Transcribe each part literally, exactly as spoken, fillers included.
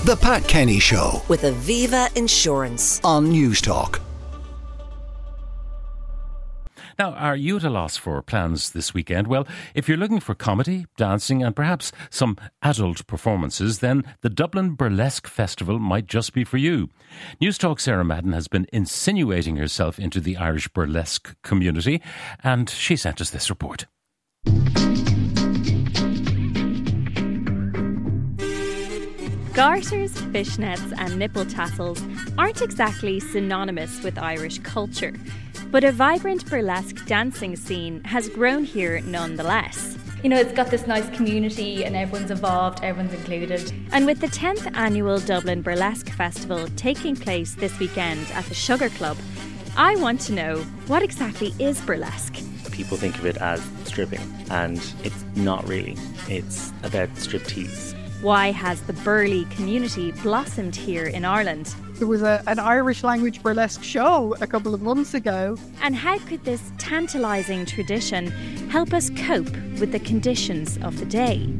The Pat Kenny Show with Aviva Insurance on Newstalk. Now, are you at a loss for plans this weekend? Well, if you're looking for comedy, dancing and perhaps some adult performances, then the Dublin Burlesque Festival might just be for you. Newstalk's Sarah Madden has been insinuating herself into the Irish burlesque community, and she sent us this report. Garters, fishnets and nipple tassels aren't exactly synonymous with Irish culture, but a vibrant burlesque dancing scene has grown here nonetheless. You know, it's got this nice community and everyone's involved, everyone's included. And with the tenth annual Dublin Burlesque Festival taking place this weekend at the Sugar Club, I want to know, what exactly is burlesque? People think of it as stripping, and it's not really. It's about striptease. Why has the burly community blossomed here in Ireland? There was a, an Irish language burlesque show a couple of months ago. And how could this tantalising tradition help us cope with the conditions of the day?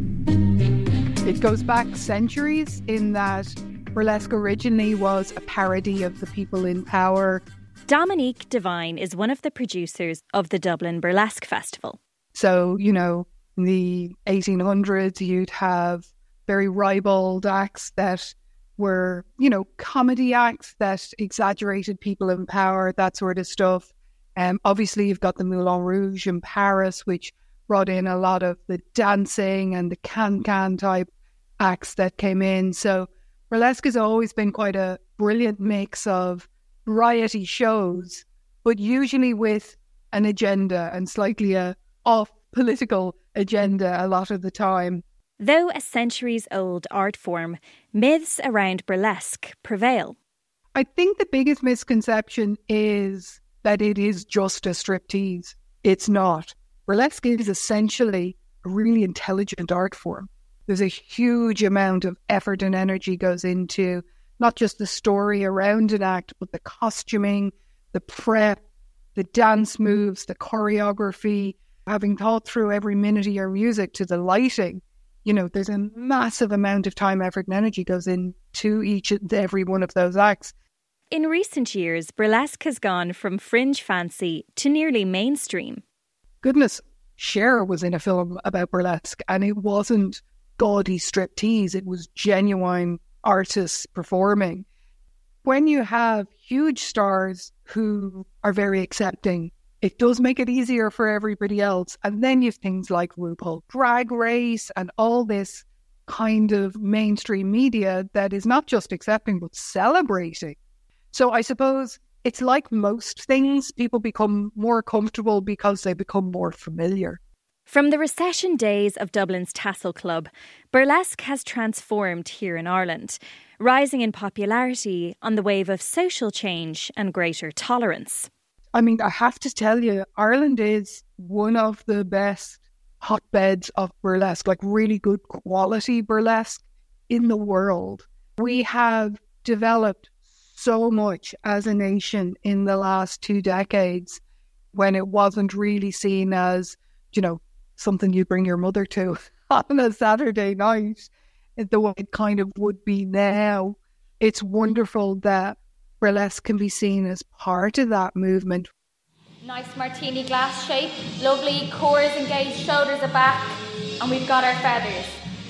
It goes back centuries in that burlesque originally was a parody of the people in power. Dominique Devine is one of the producers of the Dublin Burlesque Festival. So, you know, in the eighteen hundreds, you'd have very ribald acts that were, you know, comedy acts that exaggerated people in power, that sort of stuff. Um, obviously, you've got the Moulin Rouge in Paris, which brought in a lot of the dancing and the can-can type acts that came in. So burlesque has always been quite a brilliant mix of variety shows, but usually with an agenda and slightly a off-political agenda a lot of the time. Though a centuries-old art form, myths around burlesque prevail. I think the biggest misconception is that it is just a striptease. It's not. Burlesque is essentially a really intelligent art form. There's a huge amount of effort and energy goes into not just the story around an act, but the costuming, the prep, the dance moves, the choreography, having thought through every minute of your music to the lighting. You know, there's a massive amount of time, effort and energy goes into each and every one of those acts. In recent years, burlesque has gone from fringe fancy to nearly mainstream. Goodness, Cher was in a film about burlesque and it wasn't gaudy striptease, it was genuine artists performing. When you have huge stars who are very accepting, it does make it easier for everybody else. And then you have things like RuPaul Drag Race and all this kind of mainstream media that is not just accepting, but celebrating. So I suppose it's like most things, people become more comfortable because they become more familiar. From the recession days of Dublin's Tassel Club, burlesque has transformed here in Ireland, rising in popularity on the wave of social change and greater tolerance. I mean, I have to tell you, Ireland is one of the best hotbeds of burlesque, like really good quality burlesque in the world. We have developed so much as a nation in the last two decades when it wasn't really seen as, you know, something you bring your mother to on a Saturday night, the way it kind of would be now. It's wonderful that burlesque can be seen as part of that movement. Nice martini glass shape, lovely core is engaged, shoulders are back, and we've got our feathers.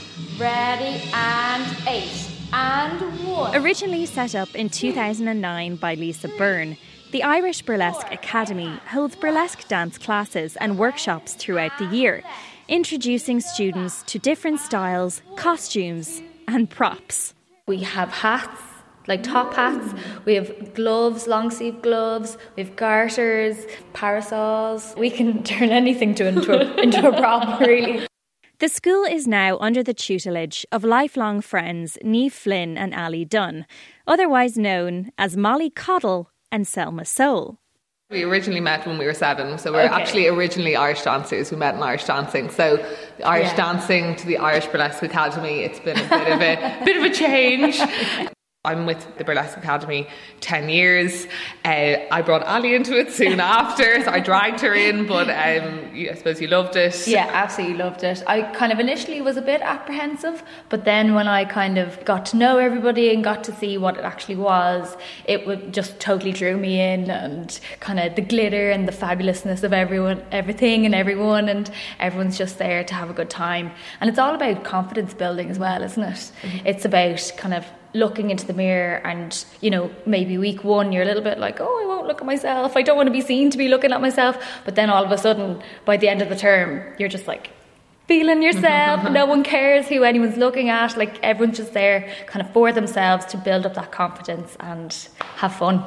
Ready, and eight, and one. Originally set up in two thousand nine by Lisa Byrne, the Irish Burlesque Academy holds burlesque dance classes and workshops throughout the year, introducing students to different styles, costumes, and props. We have hats, like top hats, we have gloves, long sleeve gloves, we have garters, parasols. We can turn anything to into a, into a prop, really. The school is now under the tutelage of lifelong friends Niamh Flynn and Ali Dunn, otherwise known as Molly Coddle and Selma Soul. We originally met when we were seven, so we're Okay. actually originally Irish dancers. We met in Irish dancing. So the Irish Yeah. dancing to the Irish Burlesque Academy, it's been a bit of a bit of a change. I'm with the Burlesque Academy ten years. Uh, I brought Ali into it soon after, so I dragged her in, but um, you, I suppose you loved it. Yeah, absolutely loved it. I kind of initially was a bit apprehensive, but then when I kind of got to know everybody and got to see what it actually was, it would just totally drew me in, and kind of the glitter and the fabulousness of everyone, everything and everyone, and everyone's just there to have a good time. And it's all about confidence building as well, isn't it? Mm-hmm. It's about kind of looking into the mirror, and you know, maybe week one you're a little bit like, oh, I won't look at myself, I don't want to be seen to be looking at myself, but then all of a sudden by the end of the term you're just like feeling yourself. No one cares who anyone's looking at, like everyone's just there kind of for themselves to build up that confidence and have fun.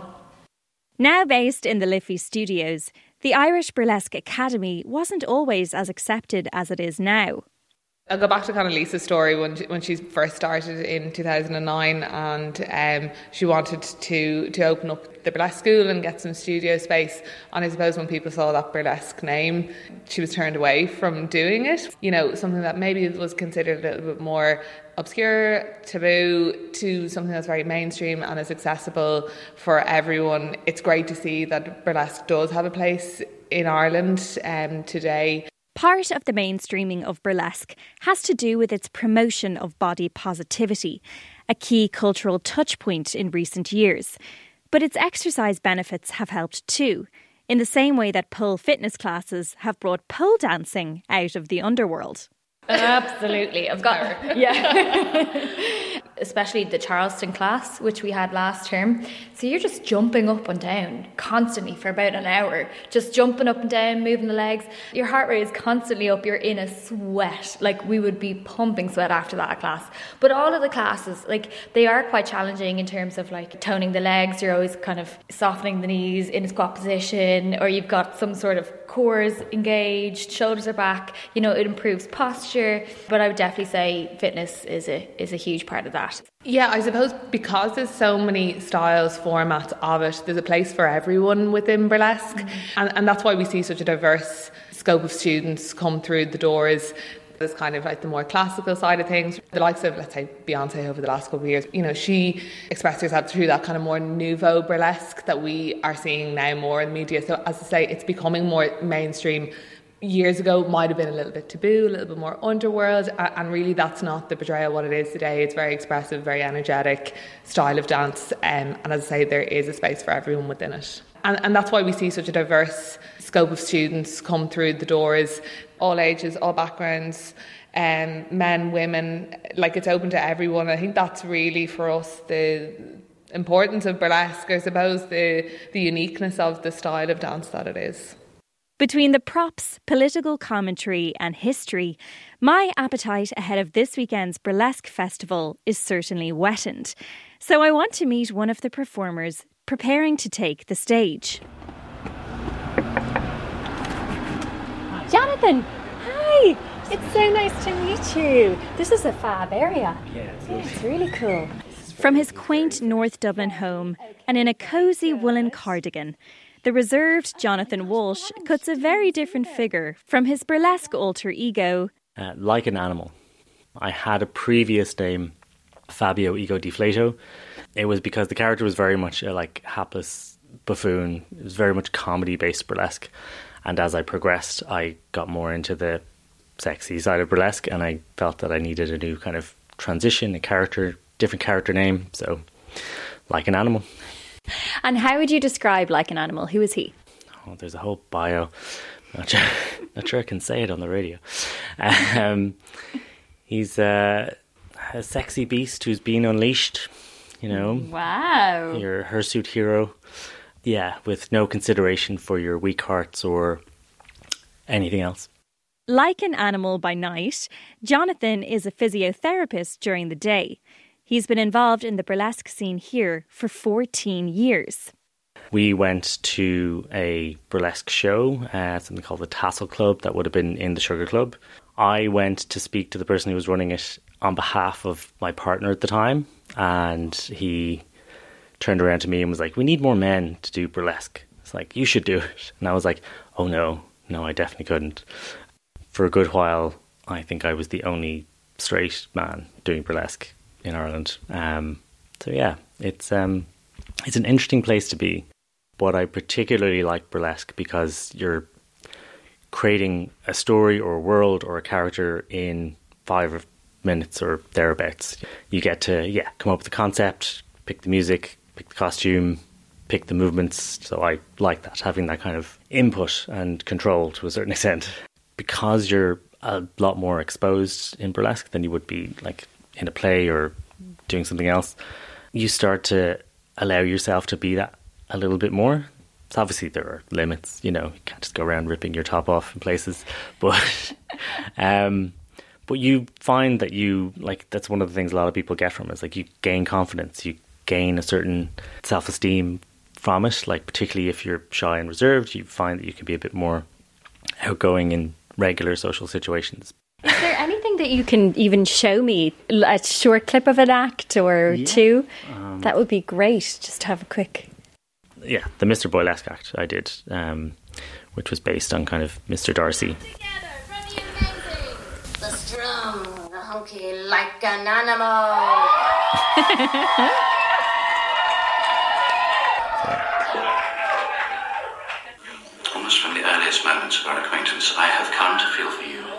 Now based in the Liffey Studios, the Irish Burlesque Academy wasn't always as accepted as it is now. I'll go back to kind of Lisa's story when she, when she first started in two thousand nine, and um, she wanted to to open up the burlesque school and get some studio space. And I suppose when people saw that burlesque name, she was turned away from doing it. You know, something that maybe was considered a little bit more obscure, taboo, to something that's very mainstream and is accessible for everyone. It's great to see that burlesque does have a place in Ireland um, today. Part of the mainstreaming of burlesque has to do with its promotion of body positivity, a key cultural touchpoint in recent years. But its exercise benefits have helped too, in the same way that pole fitness classes have brought pole dancing out of the underworld. Absolutely. I've got, yeah. Especially the Charleston class, which we had last term. So you're just jumping up and down constantly for about an hour, just jumping up and down, moving the legs. Your heart rate is constantly up. You're in a sweat. Like, we would be pumping sweat after that class. But all of the classes, like, they are quite challenging in terms of like toning the legs. You're always kind of softening the knees in a squat position, or you've got some sort of cores engaged, shoulders are back. You know, it improves posture. But I would definitely say fitness is a is a huge part of that. Yeah, I suppose because there's so many styles, formats of it, there's a place for everyone within burlesque. Mm-hmm. And, and that's why we see such a diverse scope of students come through the doors. There's kind of like the more classical side of things. The likes of, let's say, Beyonce over the last couple of years, you know, she expressed herself through that kind of more nouveau burlesque that we are seeing now more in media. So as I say, it's becoming more mainstream. Years ago it might have been a little bit taboo, a little bit more underworld, and really that's not the portrayal what it is today. It's very expressive, very energetic style of dance, um, and as I say, there is a space for everyone within it. And, and that's why we see such a diverse scope of students come through the doors, all ages, all backgrounds, um, men, women, like it's open to everyone. I think that's really for us the importance of burlesque, I suppose, the, the uniqueness of the style of dance that it is. Between the props, political commentary and history, my appetite ahead of this weekend's Burlesque Festival is certainly whetted. So I want to meet one of the performers preparing to take the stage. Jonathan, hi! It's so nice to meet you. This is a fab area. Yeah, it's, yeah, it's really cool. From his quaint North Dublin home and in a cosy woolen cardigan, the reserved Jonathan Walsh cuts a very different figure from his burlesque alter ego. Uh, like an animal. I had a previous name, Fabio Ego Deflato. It was because the character was very much a like hapless buffoon. It was very much comedy-based burlesque. And as I progressed, I got more into the sexy side of burlesque, and I felt that I needed a new kind of transition, a character, different character name. So, like an animal. And how would you describe Like an Animal? Who is he? Oh, there's a whole bio. Not sure, not sure I can say it on the radio. Um, he's uh, a sexy beast who's been unleashed, you know. Wow. Your hirsute hero. Yeah, with no consideration for your weak hearts or anything else. Like an animal by night, Jonathan is a physiotherapist during the day. He's been involved in the burlesque scene here for fourteen years. We went to a burlesque show, uh, something called the Tassel Club, that would have been in the Sugar Club. I went to speak to the person who was running it on behalf of my partner at the time, and he turned around to me and was like, "We need more men to do burlesque." It's like, "You should do it." And I was like, "Oh no, no, I definitely couldn't." For a good while, I think I was the only straight man doing burlesque in Ireland. Um, so yeah, It's um, it's an interesting place to be. But I particularly like burlesque because you're creating a story or a world or a character in five minutes or thereabouts. You get to, yeah, come up with the concept, pick the music, pick the costume, pick the movements. So I like that, having that kind of input and control to a certain extent. Because you're a lot more exposed in burlesque than you would be like in a play or doing something else, you start to allow yourself to be that a little bit more. So obviously there are limits, you know, you can't just go around ripping your top off in places, but um, but you find that you, like, that's one of the things a lot of people get from it, is like you gain confidence, you gain a certain self-esteem from it, like particularly if you're shy and reserved, you find that you can be a bit more outgoing in regular social situations. Is there anything that you can even show me, a short clip of an act or yeah. two? Um, that would be great, just to have a quick... Yeah, the Mister Boylesque act I did, um, which was based on kind of Mister Darcy. Together, ready and amazing. The strong, the hunky, like an animal. Almost from the earliest moments of our acquaintance, I have come to feel for you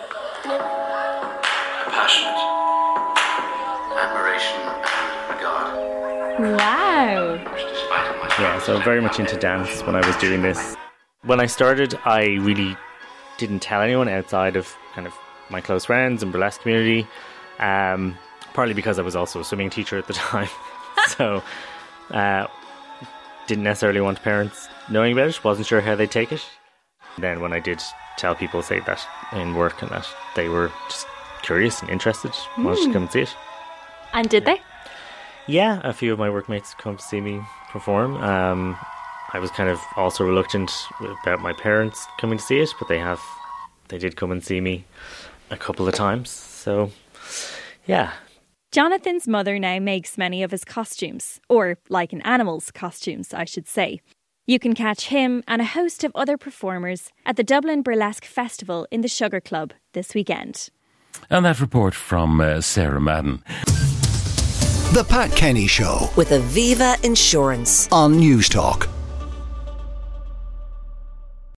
a passionate admiration and regard. Wow. Yeah, so very much into dance when I was doing this. When I started, I really didn't tell anyone outside of kind of my close friends and burlesque community, um, partly because I was also a swimming teacher at the time. so uh, didn't necessarily want parents knowing about it, wasn't sure how they'd take it. And then when I did tell people, say that in work and that, they were just curious and interested, mm. wanted to come and see it. And did they? Yeah, a few of my workmates come to see me perform. Um, I was kind of also reluctant about my parents coming to see it, but they have, they did come and see me a couple of times. So, yeah. Jonathan's mother now makes many of his costumes, or like an animal's costumes, I should say. You can catch him and a host of other performers at the Dublin Burlesque Festival in the Sugar Club this weekend. And that report from uh, Sarah Madden. The Pat Kenny Show with Aviva Insurance on News Talk.